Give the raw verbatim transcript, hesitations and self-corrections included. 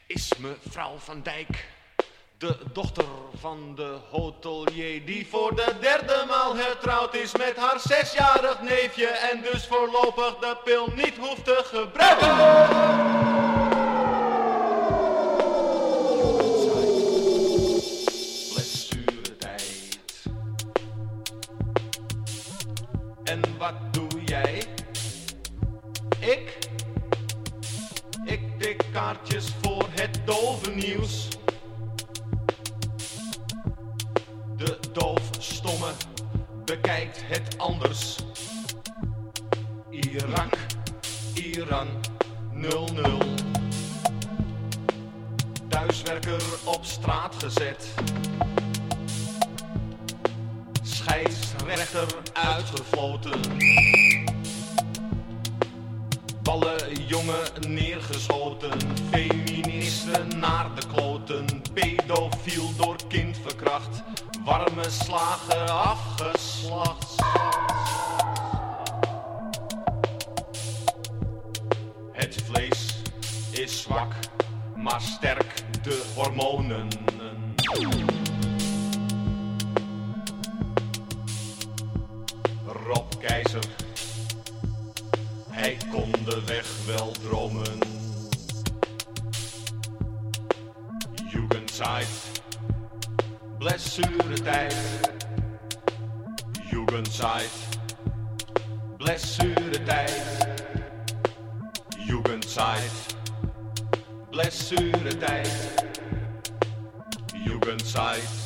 is mevrouw Van Dijk, de dochter van de hotelier, die voor de derde maal hertrouwd is met haar zesjarig neefje en dus voorlopig de pil niet hoeft te gebruiken. En wat doe jij? Ik? Ik tik kaartjes voor het dove nieuws. De doofstomme bekijkt het anders. Irak, Iran, nul nul. Thuiswerker op straat gezet. Scheidsrechter uitgefloten. Ballen jongen neergeschoten. Feministen naar de kloten. Pedofiel door kind verkracht. Warme slagen afgeslacht. Het vlees is zwak, maar sterk de hormonen. Rob Keizer, hij kon de weg wel dromen. Jugendzeit, blessuretijd. Jugendzeit, blessuretijd. Jugendzeit, blessuretijd. Jugendzeit.